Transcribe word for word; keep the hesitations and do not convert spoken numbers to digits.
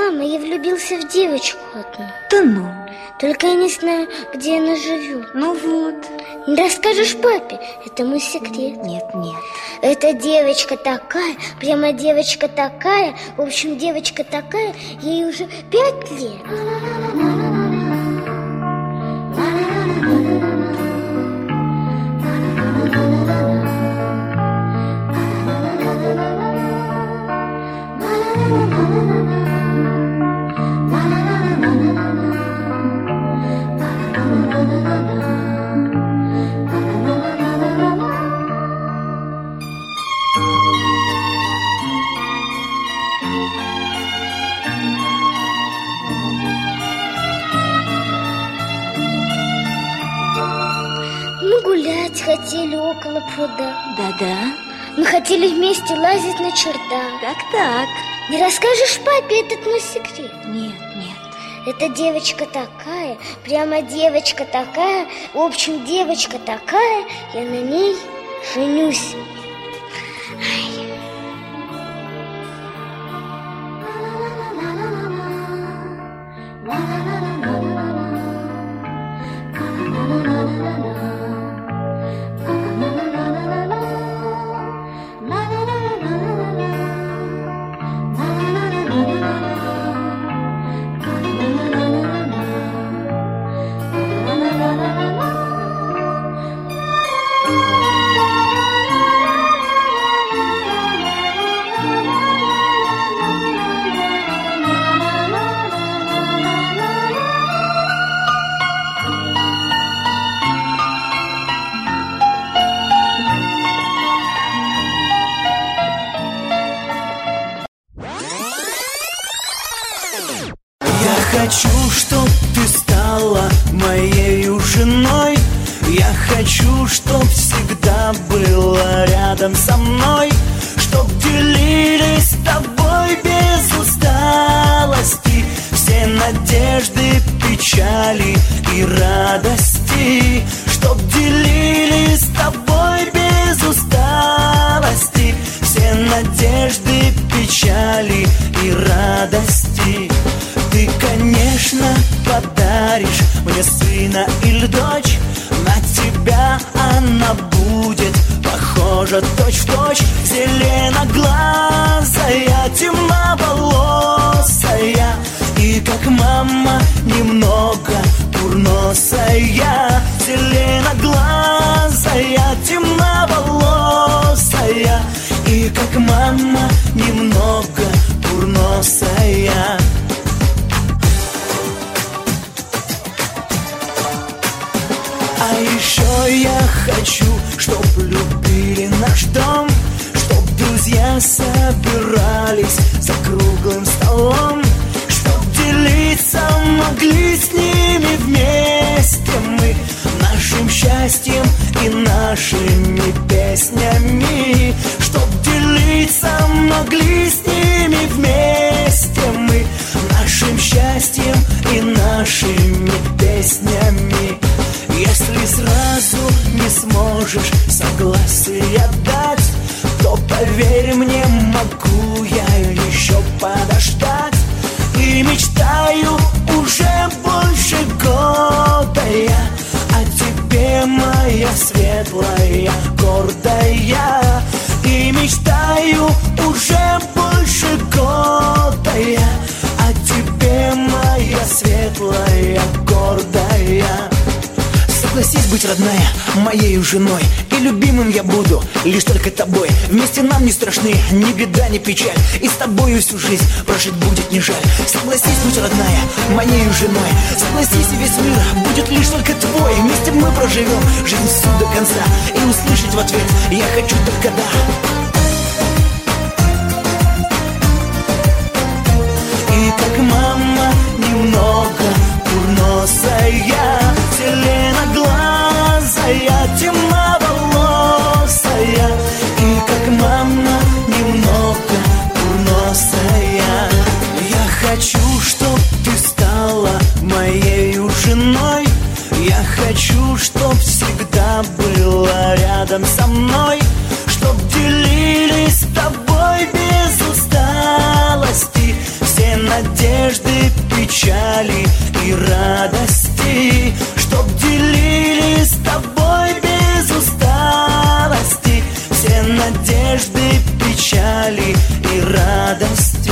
Мама, я влюбился в девочку одну. Да ну. Только я не знаю, где она живет. Ну вот. Не расскажешь папе? Это мой секрет. Нет, нет. Эта девочка такая, прямо девочка такая. В общем, девочка такая, ей уже пять лет. Мы гулять хотели около пруда. Да-да. Мы хотели вместе лазить на чердак. Так-так. Не расскажешь папе этот мой секрет? Нет, нет. Эта девочка такая, прямо девочка такая. В общем, девочка такая, я на ней женюсь. Ай. Хочу, чтоб ты стала моею женой. Я хочу, чтоб всегда была рядом со мной, чтоб делились с тобой без усталости все надежды, печали и радости. Чтоб делились с тобой без усталости все надежды, печали и радости. Ты, конечно, подаришь мне сына или дочь. На тебя она будет похожа точь-в-точь. Зеленоглазая, темноволосая, и как мама немного курносая. Зеленоглазая, темноволосая, и как мама немного курносая. А еще я хочу, чтоб любили наш дом, чтоб друзья собирались за круглым столом, чтоб делиться могли с ними вместе мы нашим счастьем и нашими песнями. Чтоб делиться могли с ними вместе мы нашим счастьем и нашими песнями. Если сразу не сможешь согласия дать, то поверь мне, могу я еще подождать. И мечтаю уже больше года я о тебе, моя светлая, гордая. И мечтаю уже больше года я о тебе, моя светлая, гордая. Согласись быть, родная, моею женой, и любимым я буду лишь только тобой. Вместе нам не страшны ни беда, ни печаль, и с тобою всю жизнь прожить будет не жаль. Согласись быть, родная, моею женой, согласись, и весь мир будет лишь только твой. Вместе мы проживем жизнь всю до конца, и услышать в ответ я хочу только да. И как мама немного курносая, зеленоглазая, темноволосая, и как мама немного курносая. Я хочу, чтоб ты стала моею женой. Я хочу, чтоб всегда была рядом со мной, чтоб делить печали и радости.